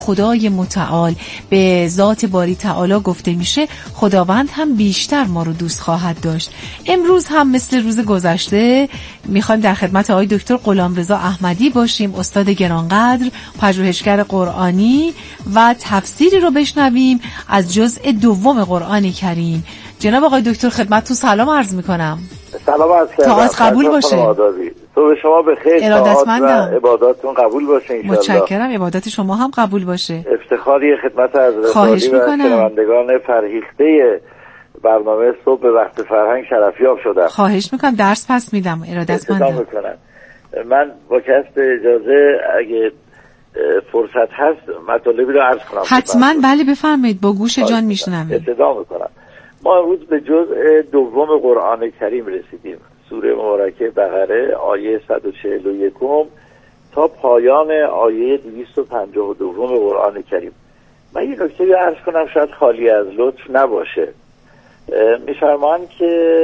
خدای متعال به ذات باری تعالی گفته میشه، خداوند هم بیشتر ما رو دوست خواهد داشت. امروز هم مثل روز گذشته میخوایم در خدمت آقای دکتر غلامرضا احمدی باشیم، استاد گرانقدر، پژوهشگر قرآنی، و تفسیری رو بشنویم از جزء دوم قرآن کریم. جناب آقای دکتر خدمتتون سلام عرض میکنم. سلام عرض کردم. طاعت قبول باشه. صبح شما بخیر. ارادتمندم. و عباداتتون قبول باشه انشالله. متشکرم. عبادات شما هم قبول باشه. افتخاری خدمت حضرت عالی و شنوندگان فرهیخته برنامه صبح به وقت فرهنگ شرفیاب شدم. خواهش میکنم. درس پس میدم. ارادتمندم. من با کسب اجازه اگه فرصت هست مطالبی رو عرض کنم. حتما. بله بفرمایید. با گوش جان میشنوم. ابتدا میکنم. ما امروز به جزء دوم قرآن کریم رسیدیم. سوره مبارکه بقره آیه 141 تا پایان آیه 252 قرآن کریم. من یه نکته رو عرض کنم شاید خالی از لطف نباشه. می‌فرمایند که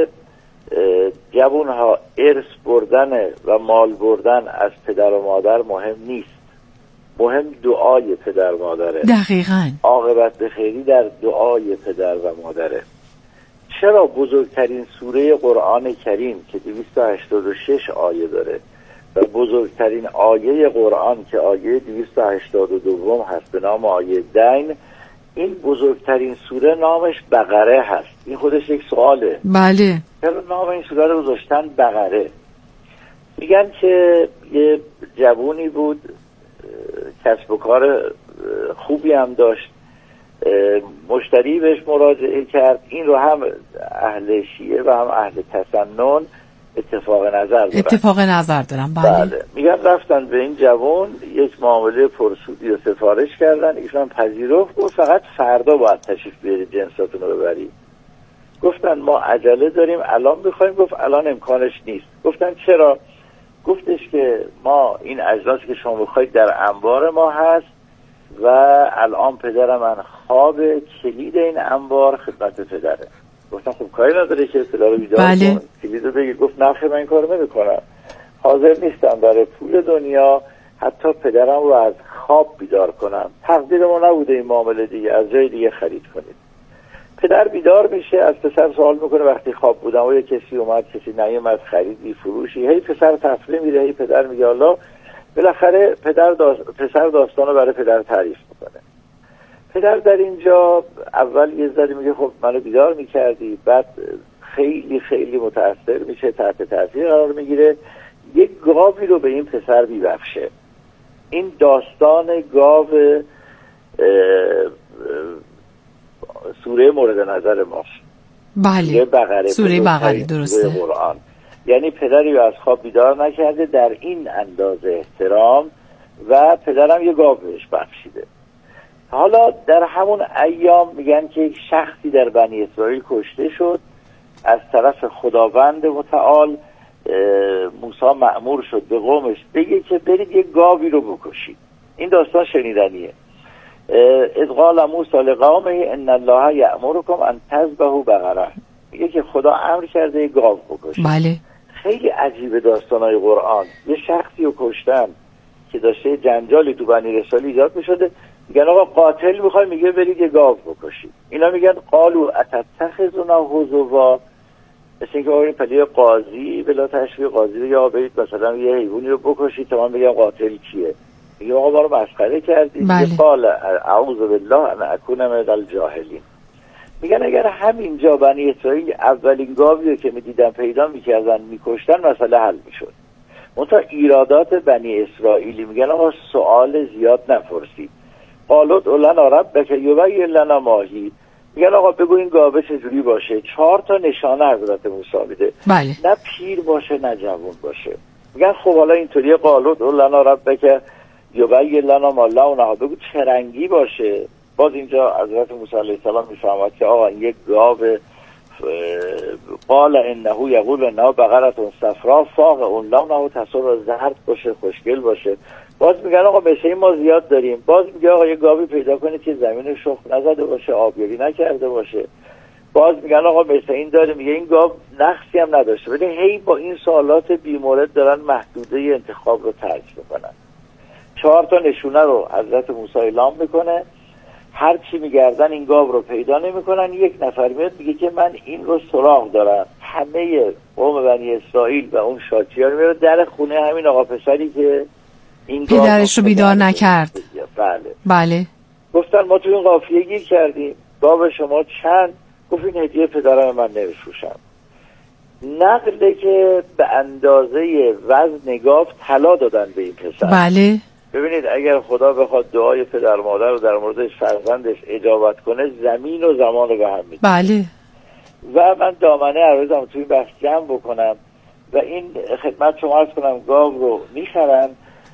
جوان‌ها ارث بردن و مال بردن از پدر و مادر مهم نیست، مهم دعای پدر و مادره. دقیقاً. عاقبت به خیری در دعای پدر و مادره. چرا بزرگترین سوره قرآن کریم که 286 آیه داره و بزرگترین آیه قرآن که آیه 282 هست به نام آیه دین، این بزرگترین سوره نامش بقره هست؟ این خودش یک سواله. بله. چرا نام این سوره رو گذاشتن بقره؟ میگن که یه جوونی بود، کسب و کار خوبی هم داشت، مشتری بهش مراجعه کرد. این رو هم اهل شیعه و هم اهل تسنن اتفاق نظر دارن. بله. میگن رفتن به این جوان یک معامله پرسودی رو سفارش کردن، ایشون پذیرفت، گفت فقط فردا باید تشریف بیاری جنساتون رو ببری. گفتن ما عجله داریم الان میخوایم. گفت الان امکانش نیست. گفتن چرا؟ گفتش که ما این اجناسی که شما بخواید در انبار ما هست و الان پدر من خواب، کلید این انبار خدمت پدره. گفتم خب کاری نداره که پدر رو بیدار کن، کلید رو بگیر. گفت نه خیلی من این کار نمی‌کنم، حاضر نیستم برای پول دنیا حتی پدرم رو از خواب بیدار کنم. تقدیر ما نبوده این معامله دیگه، از جای دیگه خرید کنید. پدر بیدار میشه، از پسر سوال میکنه وقتی خواب بودم و یه کسی اومد کسی نیومد، خریدی فروشی؟ هی پسر تفریح میره، هی پدر میگه الله. بالاخره پسر داستانو برای پدر تعریف میکنه. پدر در اینجا اول یه ذره میگه خب منو بیدار میکردی، بعد خیلی خیلی متاثر میشه، تحت تاثیر قرار میگیره، یک گاوی رو به این پسر میبخشه. این داستان گاو سوره مورد نظر ماست. بله. سوره بقره درسته. قرآن. یعنی پدری رو از خواب بیدار نکرده در این اندازه احترام و پدرم یه گاو بهش بخشیده. حالا در همون ایام میگن که یک شخصی در بنی اسرائیل کشته شد از طرف خداوند متعال. موسی مأمور شد به قومش بگه که برید یک گاوی رو بکشید. این داستان شنیدنیه. اذ قال موسی لقومه ان الله یأمرکم ان تذبحوا بقره. میگه که خدا امر کرده یک گاو بکشید. بله. خیلی عجیبه داستانای قرآن. یه شخصی رو کشتن که داشته جنجالی تو بنی اسرائیل ایجاد میشده، میگن آقا قاتل میخوای، میگه برید یه گاو بکشید. اینا میگن قالوا اتتخذنا هزوا. مثل اینکه آقا این پدیه قاضی بلا تشبیه قاضی رو یا برید مثلا یه حیوانی رو بکشید تا من بگم قاتل کیه. میگه آقا ما رو مسخره کردید. بله. قال اعوذ بالله ان اکون من الجاهلین. میگن اگر همینجا بنی اسرائیل اولین گاوی رو که میدیدن پیدا میکردن میکشتن مسئله حل میشد. منتها ایرادات بنی اسرائیلی میگن آقا سوال زیاد نپرسید. قالوا ادع لنا ربک یبین لنا ما هی. میگن آقا بگو این گاوه چجوری باشه. 4 تا نشانه حضرت موسی میده. بله. نه پیر باشه نه جوان باشه. میگن خب حالا اینطوریه قالوا ادع لنا ربک یبین لنا ما لونها، بگو چه رنگی باشه. باز اینجا حضرت موسی علیه السلام میفرماید که آقا یک گاو قال انه یقول انه بقره صفرا فاقع لونها تسر زرد باشه، خوشگل باشه. باز میگن آقا مثل ما زیاد داریم. باز میگه آقا یه گاوی پیدا کنید که زمین شخم نزده باشه، آبیاری نکرده باشه. باز میگن آقا مثل این داره. میگه این گاو نقصی هم نداشته. ولی هی با این سوالات بی‌مورد دارن محدوده انتخاب رو ترک میکنن. 4 تا نشونه رو حضرت موسی اعلام میکنه، هر چی میگردن این گاو رو پیدا نمیکنن. یک نفر میاد میگه که من این رو سراغ دارم. همه قوم بنی اسرائیل و اون شاچیان میره در خونه همین آقا پسری که این پدرش رو بیدار نکرد. بله. گفتن ما تو این قافیه گیر کردیم، گاو شما چند؟ گفت این هدیه پدرم من نمیفروشم. نقله که به اندازه وزن گاو طلا دادن به این پسر. بله. ببینید اگر خدا بخواد دعای پدر مادر رو در مورد فرزندش اجابت کنه، زمین و زمان رو به هم میده. بله. و من دامنه عرضم توی این بخش جمع بکنم و این خدمت شما عرض کنم، گاو رو میخرن،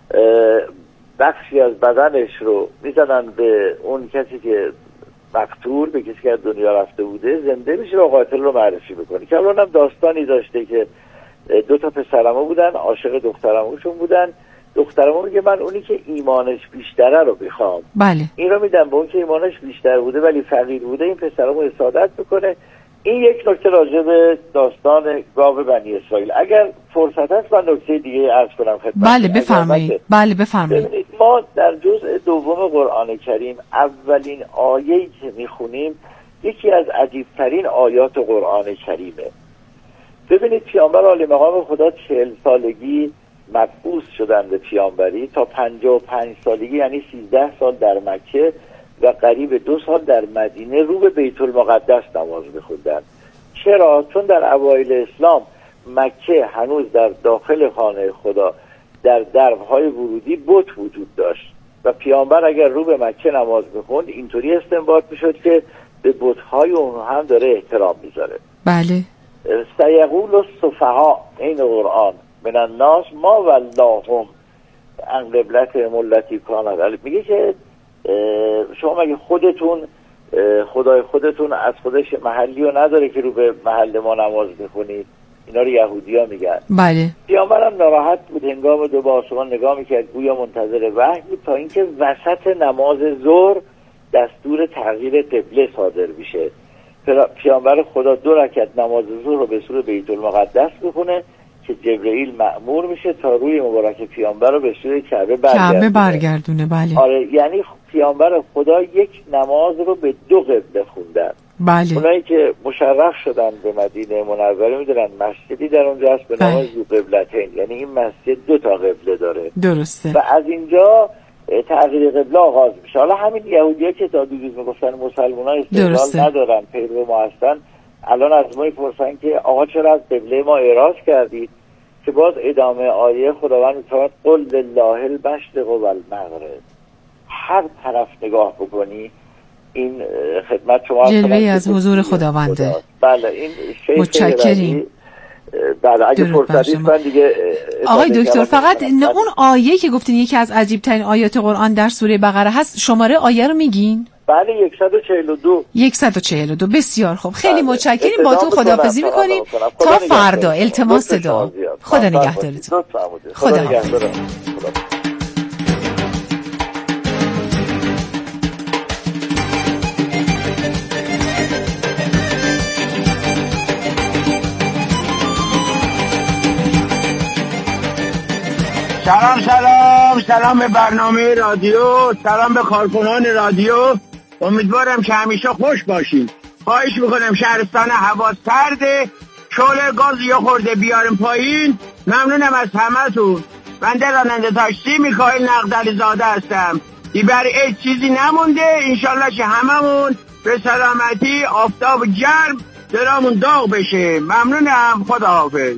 بخشی از بدنش رو میزنن به اون کسی که مقتول، به کسی که از دنیا رفته بوده، زنده میشه و قاتل رو معرفی بکنه. که الان هم داستانی داشته که 2 تا پسرمو بودن، عاشق دخترموشون بودن. دخترمو میگه من اونی که ایمانش بیشتره رو میخوام. بله. این رو میدم به اون که ایمانش بیشتر بوده ولی فقیر بوده. این پسرمو حسادت میکنه. این یک نکته راجع به داستان گاو بنی اسرائیل. اگر فرصت هست من نکته دیگه عرض کنم خدمت. بله بفرمایید. بله بفرمایید. ما در جزء دوم قرآن کریم اولین آیه‌ای که میخونیم یکی از عجیبترین آیات قرآن کریمه. ببینید پیامبر عالی مقام خدا 40 سالگی مبعوث شدن به پیامبری، تا 55 سالگی یعنی 13 سال در مکه و قریب 2 سال در مدینه رو به بیت المقدس نماز می‌خوندن. چرا؟ چون در اوایل اسلام مکه هنوز در داخل خانه خدا در درب‌های ورودی بت وجود داشت و پیامبر اگر رو به مکه نماز می‌خوند اینطوری استنباط می‌شد که به بت‌های اون هم داره احترام می‌ذاره. بله. سیقول السفهاء این قرآن من الناس ما واللهم عن قبلتهم التی کانت. میگه که شما مگه خودتون خدای خودتون از خودش محلی رو نداره که رو به محل ما نماز میخونید؟ اینا رو یهودی‌ها میگن. بله. پیامبرم ناراحت بود، هنگام 2 به آسمان نگاه میکرد گویا منتظر وحی بود، تا اینکه وسط نماز ظهر دستور تغییر قبله صادر میشه. پیامبر خدا 2 رکعت نماز ظهر رو به سوی بیت المقدس میخونه که جبرئیل مأمور میشه تا روی مبارک پیامبر رو به سوی کعبه برگردونه. بله. آره، یعنی پیامبر خدا یک نماز رو به 2 قبله خوندن. بله. اونایی که مشرف شدن به مدینه منوره میدونن مسجدی در اونجا هست به نام ذو قبلتین، یعنی این مسجد 2 تا قبله داره. درسته. و از اینجا تغییر قبله آغاز میشه. حالا همین یهودی‌ها که تا دیروز میگفتن مسلمان‌ها استقلال ندارن، پیرو ما هستن، الان از ما میپرسن که آقا چرا از قبله ما اعراض کردید؟ که باز ادامه آیه خداوند میفرماید قل لله المشرق والمغرب. هر طرف نگاه بکنی این خدمت شما جلوه‌ای از حضور خداونده. بله. این متشکریم. بله اگه فرصتی من دیگه آقای دکتر فقط اون آیه که گفتین یکی از عجیب ترین آیات قرآن در سوره بقره هست، شماره آیه رو میگین؟ بله 142. بسیار خوب، خیلی متشکریم. با تو خداحافظی میکنیم تا فردا. التماس دعا. خدا نگهدارتون. خدا نگهدار. سلام به برنامه رادیو، سلام به کارکنان رادیو. امیدوارم که همیشه خوش باشید. خواهش میکنم شهرستان هوا سرده، شعله گاز یا خورده بیارم پایین. ممنونم از همتون. بنده راننده تاکسی میکائیل نقدلی زاده هستم. دیگر هیچ چیزی نمونده، انشالله که هممون به سلامتی آفتاب گرم درامون داغ بشه. ممنونم، خداحافظ.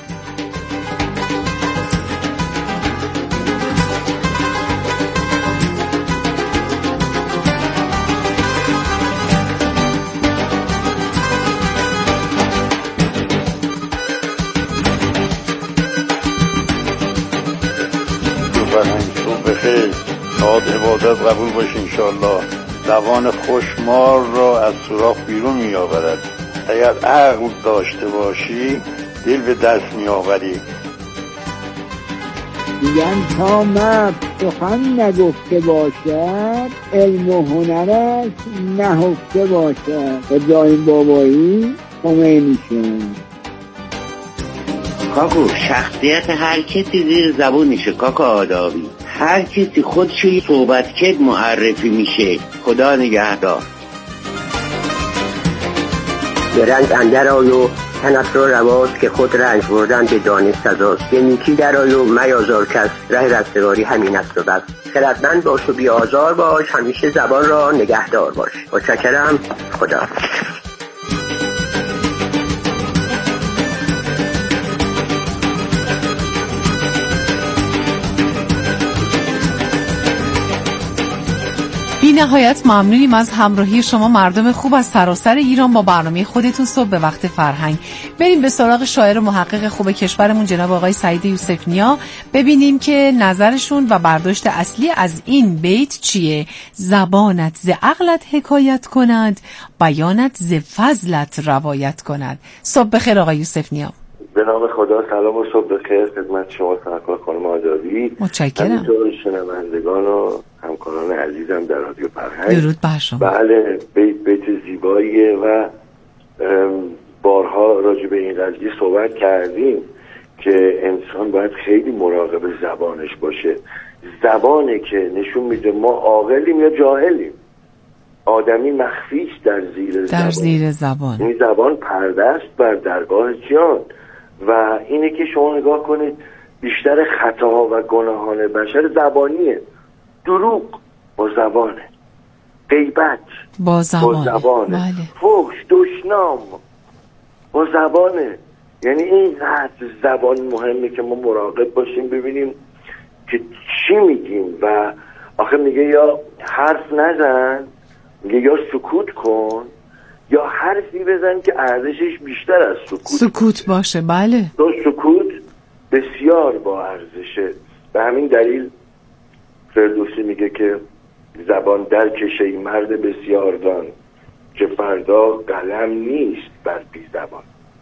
ساعت عبادت قبول باشه انشالله. زبان خوشمار را از سوراخ بیرون می آورد. اگر عقل داشته باشی دل به دست می آوری. میگن تا مرد سخن نگفته باشد علم و هنرش نهفته باشد. ابراهیم بابایی خمینی شد. کاکو شخصیت هر کسی زیر زبونشه کاکو آدابی. هر کسی خودشوی صحبت کد معرفی میشه. خدا نگهدار. به رنج اندر آی و تنت را رواست که خود رنج بردن به دانش سزاست. به نیکی در آی و میازار کس، ره رستگاری همین است و بس. خردمند باش و بی آزار باش، همیشه زبان را نگهدار باش. متشکرم. خدا. بی نهایت ممنونیم از همراهی شما مردم خوب از سراسر ایران با برنامه خودتون صبح به وقت فرهنگ. بریم به سراغ شاعر و محقق خوب کشورمون جناب آقای سعید یوسف نیا، ببینیم که نظرشون و برداشت اصلی از این بیت چیه. زبانت ز عقلت حکایت کند، بیانت ز فضلت روایت کند. صبح بخیر آقای یوسف نیا. به نام خدا، سلام و صبح بخیر خدمت شما سرکار خانم آداوی. متشکرم. همینطور شنوندگان و همکاران عزیزم در رادیو فرهنگ. درود بر شما. بله، بیت زیباییه و بارها راجع به این قضیه صحبت کردیم که انسان باید خیلی مراقب زبانش باشه. زبانه که نشون میده ما عاقلیم یا جاهلیم. آدمی مخفیست در زیر زبان. این زبان پرده است بر درگاه جان و اینه که شما نگاه کنید بیشتر خطاها و گناهان بشر زبانیه. دروغ با زبانه، غیبت با زبانه، بله. فحش، دشنام با زبانه. یعنی اینقدر زبان مهمه که ما مراقب باشیم ببینیم که چی میگیم. و آخه میگه یا حرف نزن، میگه یا سکوت کن یا حرفی بزن که ارزشش بیشتر از سکوت باشه. بله، تو سکوت بسیار با ارزشه. به همین دلیل فردوسی میگه که زبان در کشه مرد بسیار دان، که فردا قلم نیست بر بی زبان.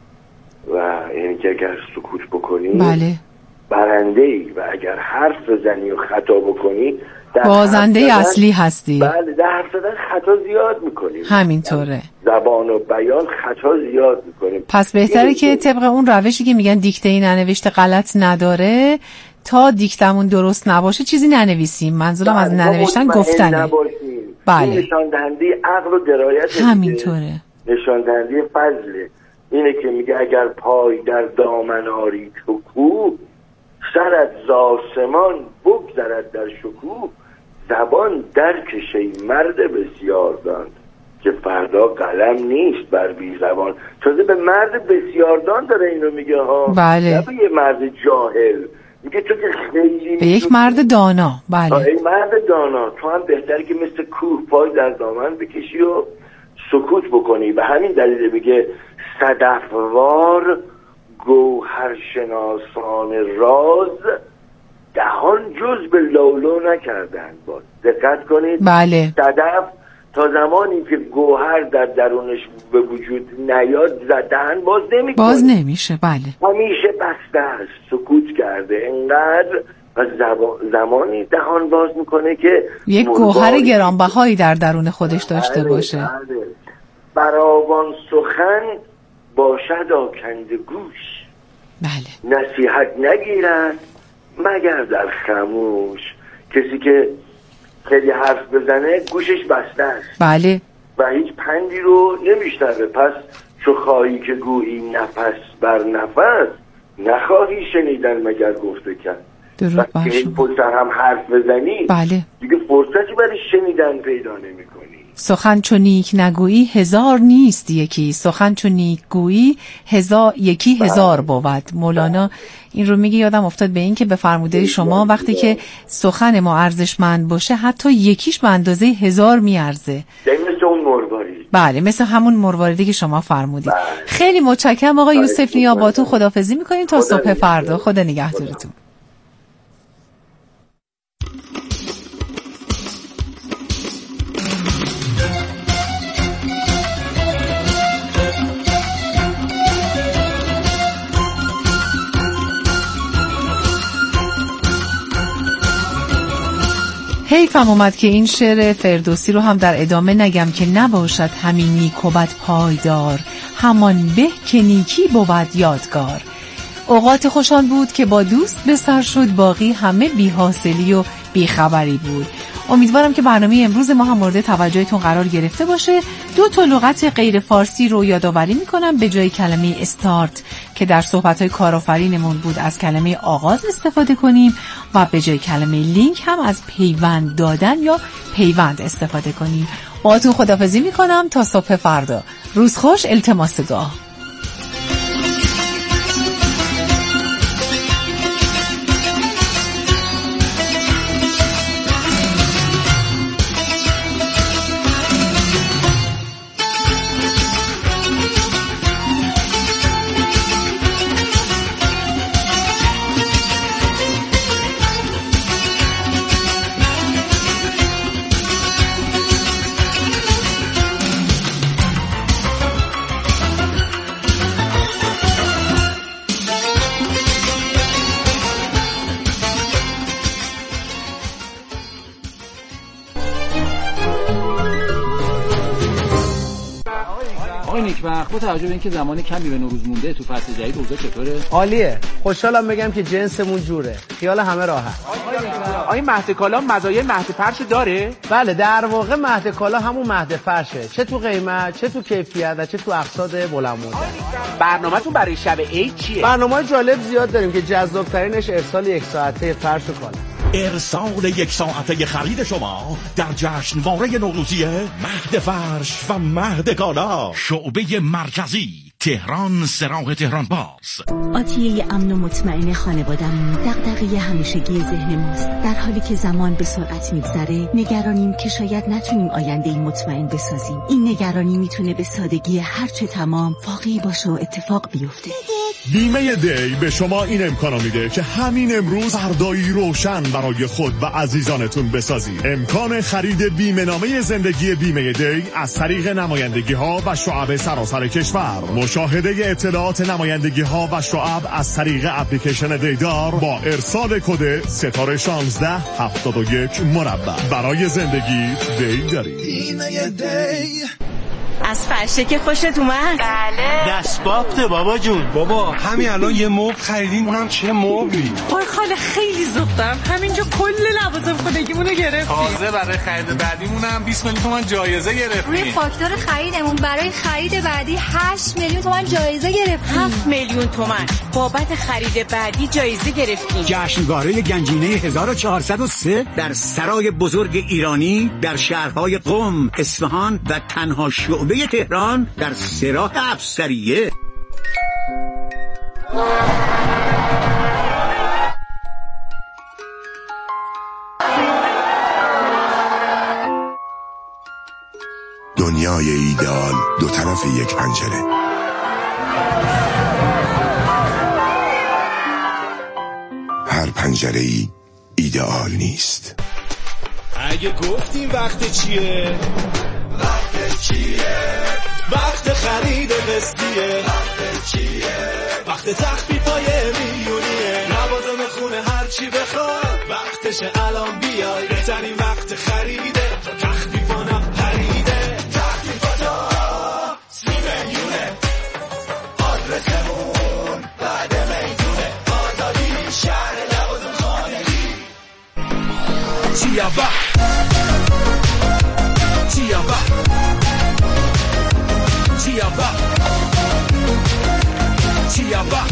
و یعنی که اگر سکوت بکنی بله برنده ای و اگر حرف بزنی و خطا بکنی بازنده اصلی هستی. بله، در حرف زدن خطا زیاد میکنیم. همینطوره، زبان و بیان خطا زیاد میکنیم. پس بهتره که طبق اون روشی که میگن دیکته ننوشته غلط نداره، تا دیکتمون درست نباشه چیزی ننویسیم. منظورم از ننوشتن گفتنه. بله، نشان دهنده عقل و درایت. همینطوره، نشان دهنده فضله. اینه که میگه اگر پای در دامن آری تو کو، سرت ز آسمان بگذرد در شکوه. زبان در کشه مرد بسیار دان، که فردا قلم نیست بر بی زبان. تازه به مرد بسیار دان داره اینو میگه ها. بله، نه به یه مرد جاهل. میگه تو که خیلی به یک مرد دانا. بله، ای مرد دانا، تو هم بهتره که مثل کوه پای در دامن بکشی و سکوت بکنی. به همین دلیل میگه صدفوار گوهر شناسان راز، دهان جز به لولو نکردند باز. دقت کنید. بله، صدف تا زمانی که گوهر در درونش به وجود نیاد دهن باز نمیشه. بله، همیشه بسته است، سکوت کرده. انقدر و زمانی دهان باز میکنه که یک گوهر گرانبهایی در درون خودش داشته باشه. بله. فراوان سخن باشد آکنده گوش، بله، نصیحت نگیرد مگر در خموش. کسی که خیلی حرف بزنه گوشش بسته است. بله، و هیچ پندی رو نمیشنوه. پس چو خواهی که گویی نفس بر نفس، نخواهی شنیدن مگر گفته کرد. درود بر شما. پشت هم حرف بزنی، بله، دیگه فرصتی برای شنیدن پیدا نمی کنی. سخن چو نیک نگویی هزار نیست یکی، سخن چو نیک گویی یکی هزار بود. مولانا این رو میگه. یادم افتاد به این که به فرموده شما وقتی که سخن ما ارزشمند باشه حتی یکیش به اندازه 1000 میارزه. مثل اون مروارید. بله، مثل همون مرواریدی که شما فرمودید. خیلی متشکرم آقای یوسف نیا. با تو خداحافظی میکنیم تا صبح فردا. خدا نگهدارتون. حیفم اومد که این شعر فردوسی رو هم در ادامه نگم که نباشد همین نیک و بد پایدار، همان به که نیکی بود یادگار. اوقات خوشان بود که با دوست به سر شد، باقی همه بی حاصلی و بیخبری بود. امیدوارم که برنامه امروز ما هم مورد توجهتون قرار گرفته باشه. 2 لغت غیر فارسی رو یادآوری میکنم. به جای کلمه استارت که در صحبت‌های کارآفرینمون بود از کلمه آغاز استفاده کنیم و به جای کلمه لینک هم از پیوند دادن یا پیوند استفاده کنیم. باهاتون خداحافظی میکنم تا صبح فردا. روز خوش، التماس دعا. با توجه به اینکه زمان کمی به نوروز مونده تو فصل جدید اوضاع چطوره؟ عالیه. خوشحالم بگم که جنسمون جوره. خیال همه راحت. آیا مهد کالا مزایای مهد فرش داره؟ بله، در واقع مهد کالا همون مهد فرشه، چه تو قیمت، چه تو کیفیت و چه تو اقساط بلند مدت. برنامه‌تون برای شب عید چیه؟ برنامه‌های جالب زیاد داریم که جذاب‌ترینش ارسال 1 ساعته فرش و کالا. ارسال 1 ساعته خرید شما در جشنواره نوروزی مهد فرش و مهد کالا، شعبه مرکزی، تهران، سراغ تهران باز. آتیه امن و مطمئن خانواده‌مون دغدغه همیشگی ذهن ماست. در حالی که زمان به سرعت میگذره، نگرانیم که شاید نتونیم آینده‌ای مطمئن بسازیم. این نگرانی میتونه به سادگی هرچه تمام واقعی باشه و اتفاق بیفته. بیمه دی به شما این امکانو میده که همین امروز فردایی روشن برای خود و عزیزانتون بسازید. امکان خرید بیمه نامه زندگی بیمه دی از طریق نمایندگی ها و شعب سراسر کشور. مشاهده اطلاعات نمایندگی ها و شعب از طریق اپلیکیشن دیدار با ارسال کد ستاره 1671 مربع. برای زندگی دی دارید. بیمه دی. از فرشه که خوشت اومد؟ بله. دستبافته بابا جون. بابا همین الان یه مبل خریدیم، اونم چه مبلی؟ وای خاله خیلی ذوق دارم، همینجا کل لوازم خونگیمونو گرفتیم. تازه برای خرید بعدیمونم 20 میلیون تومان جایزه گرفتیم. روی فاکتور خریدمون برای خرید بعدی 8 میلیون تومان جایزه گرفتیم. 7 میلیون تومان بابت خرید بعدی جایزه گرفتیم. جشنواره گنجینه 1403 در سرای بزرگ ایرانی در شهرهای قم، اصفهان و تنها شعبه تهران در سراح افسریه. دنیای ایدئال دو طرف یک پنجره. هر پنجره‌ای ایدئال نیست. اگه گفتیم وقت چیه؟ وقت چیه؟ وقت خرید قسطیه. وقت چیه؟ وقت تخفیفای میلیونیه. لوازم خونه هر چی بخواد وقتشه الان بیای. بهترین وقت خریده تا تخفیفانم پریده. تخفیفاتا 30 میلیونه. آدرسمون بعد میدونه. آزادی شهر لوازم خانگی. چیا وقت چیا وقت چیابا چیابا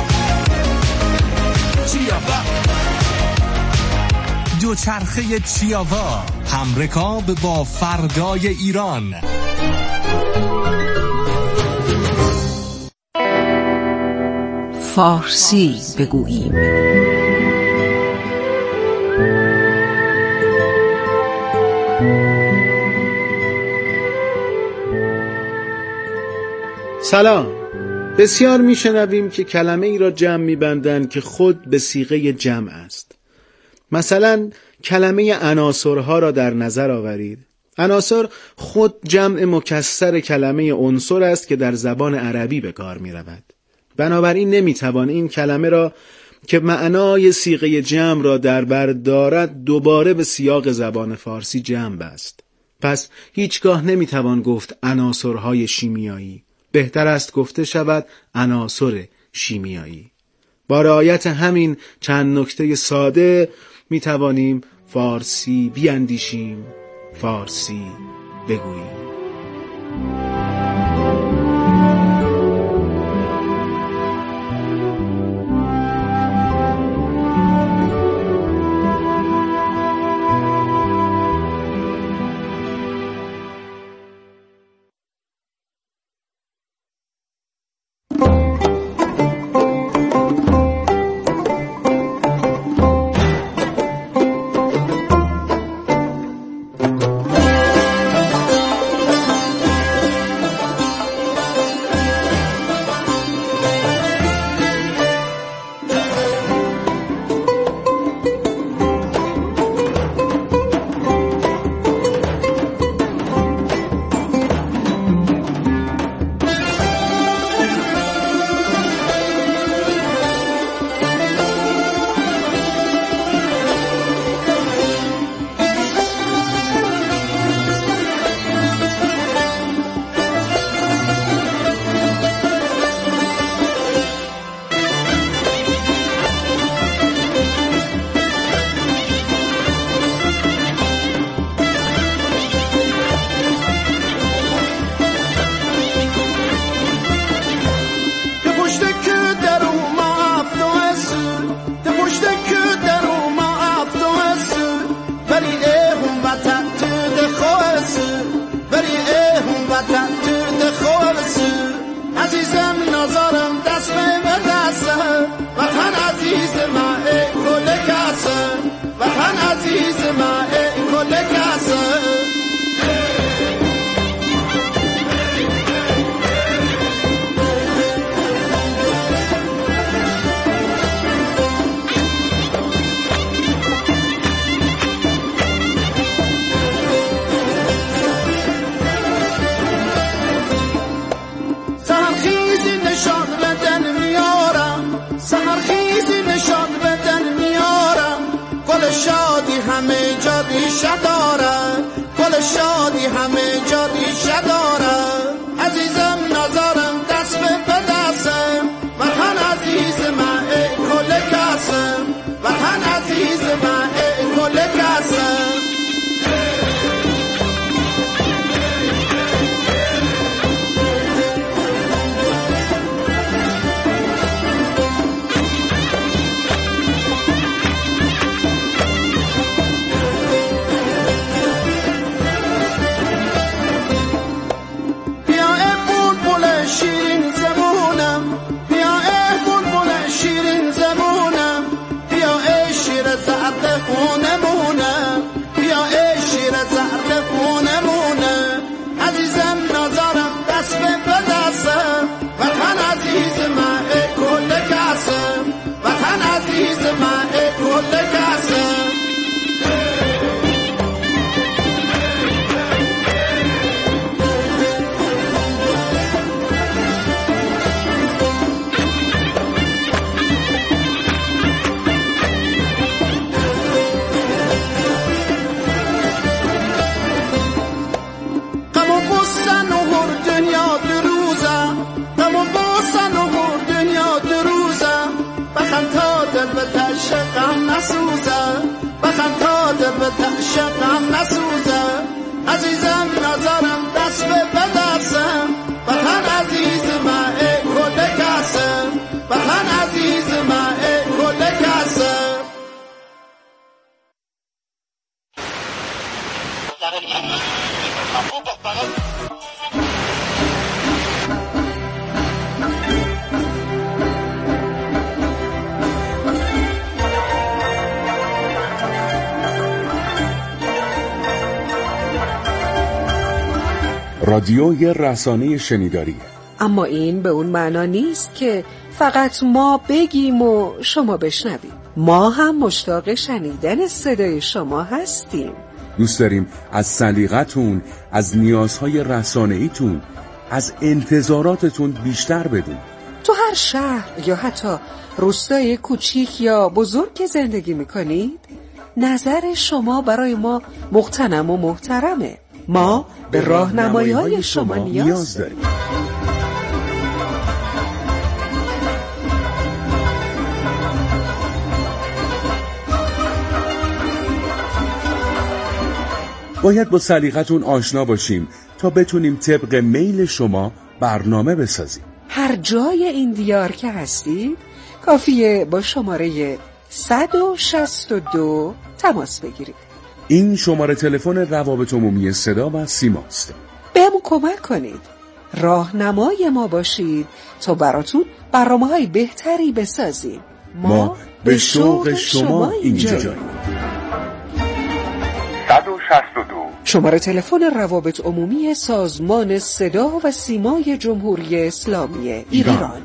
چیابا دوچرخه چیابا، همرکاب با فردای ایران. فارسی بگوییم. سلام. بسیار میشنویم که کلمه ای را جمع میبندند که خود به صیغه جمع است. مثلا کلمه عناصرها را در نظر آورید. عناصر خود جمع مکسر کلمه عنصر است که در زبان عربی به کار می رود. بنابراین نمیتوان این کلمه را که معنای صیغه جمع را در بر دارد دوباره به سیاق زبان فارسی جمع بست. پس هیچگاه نمیتوان گفت عناصرهای شیمیایی. بهتر است گفته شود عناصر شیمیایی. با رعایت همین چند نکته ساده می توانیم فارسی بیاندیشیم، فارسی بگوییم. رادیوی رسانه شنیداری. اما این به اون معنا نیست که فقط ما بگیم و شما بشنوید. ما هم مشتاق شنیدن صدای شما هستیم. دوست داریم از سلیقتون، از نیازهای رسانه‌ایتون، از انتظاراتتون بیشتر بدونیم. تو هر شهر یا حتی روستای کوچیک یا بزرگ که زندگی میکنید، نظر شما برای ما مغتنم و محترمه. ما به راهنمایی‌های شما نیاز داریم. باید با سلیقتون آشنا باشیم تا بتونیم طبق میل شما برنامه بسازیم. هر جای این دیار که هستید کافیه با شماره 162 تماس بگیرید. این شماره تلفن روابط عمومی صدا و سیماست. بهمون کمک کنید، راهنمای ما باشید تا براتون برنامه‌های بهتری بسازیم. ما به شوق شما اینجاییم. 162 شماره تلفن روابط عمومی سازمان صدا و سیمای جمهوری اسلامی ایران.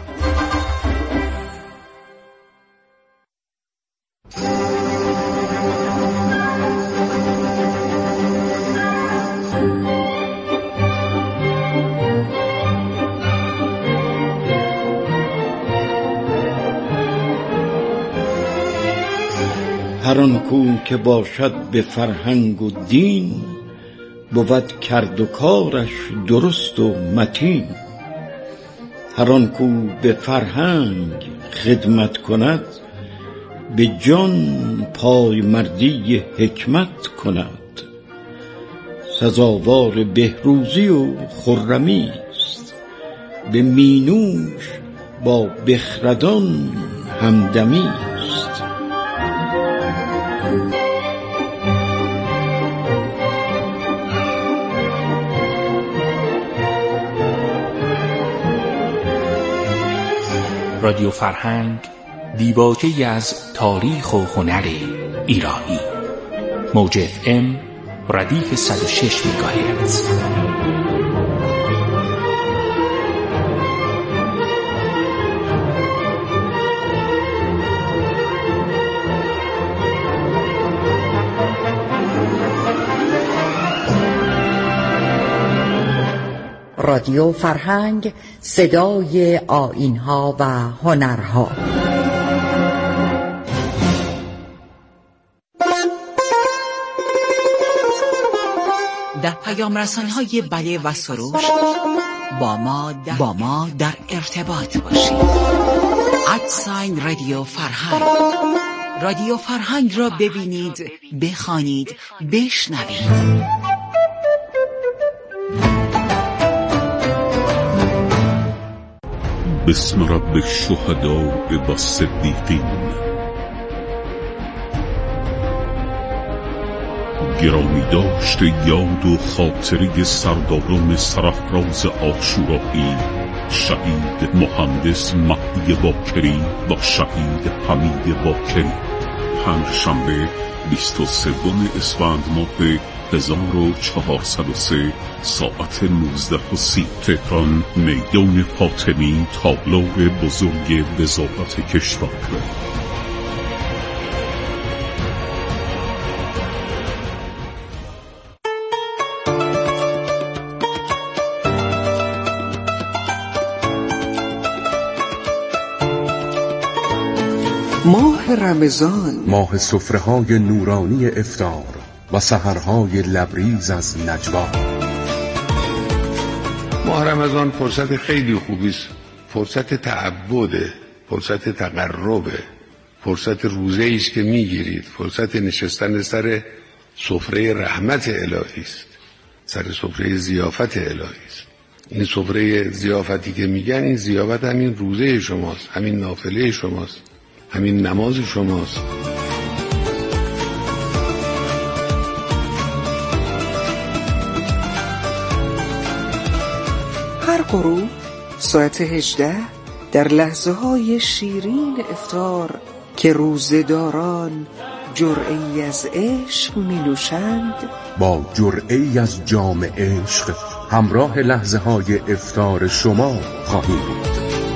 هر آن کو که باشد به فرهنگ و دین، بود کرد و کارش درست و متین. هر آن کو به فرهنگ خدمت کند، به جان پای مردی حکمت کند. سزاوار بهروزی و خرمی است، به مینوش با بخردان همدمی است. رادیو فرهنگ، دیباچه‌ای از تاریخ و هنر ایرانی. موج FM ردیف 106 مگاهرتز. رادیو فرهنگ، صدای آیین‌ها و هنرها. در پیام رسانه‌های بله و سروش با ما در ارتباط باشید. رادیو فرهنگ. رادیو فرهنگ را ببینید، بخوانید، بشنوید. بسم رب الشهداء و الصدیقین. گرامی داشت یاد و خاطره سرداران سرافراز عاشورایی، شهید مهندس مهدی باکری و شهید حمید باکری. پنجشنبه 23 اسفند ماه 1403 ساعت 19:30 تهران، میدان فاطمی، تالار بزرگ وزارت کشور. ماه رمضان، ماه سفره‌های نورانی افطار و سحرهای لبریز از نجوا. ماه رمضان فرصت خیلی خوبی است، فرصت تعبده، فرصت تقربه، فرصت روزه‌ای است که میگیرید، فرصت نشستن سر سفره رحمت الهی است، سر سفره ضیافت الهی است. این سفره ضیافتی که میگن، این ضیافت همین روزه شماست، همین نافله شماست، همین نماز شماست. هر غروب ساعت 18 در لحظه های شیرین افطار که روزه‌داران جرعه‌ای از عشق می نوشند، با جرعه‌ای از جام عشق همراه لحظه های افطار شما خواهیم بود.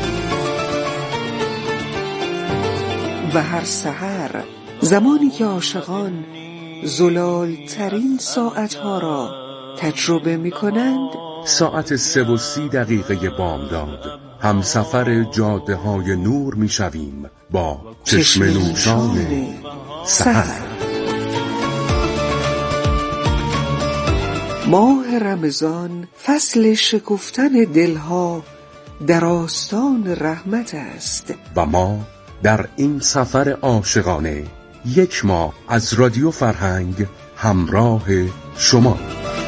و هر سحر زمانی که عاشقان زلال ترین ساعتها را تجربه می کنند، ساعت 3:30 بامداد همسفر جاده های نور می شویم با چشم نوشان سحر. ماه رمضان فصل شکفتن دلها در آستان رحمت است و ما در این سفر عاشقانه 1 ماه از رادیو فرهنگ همراه شما.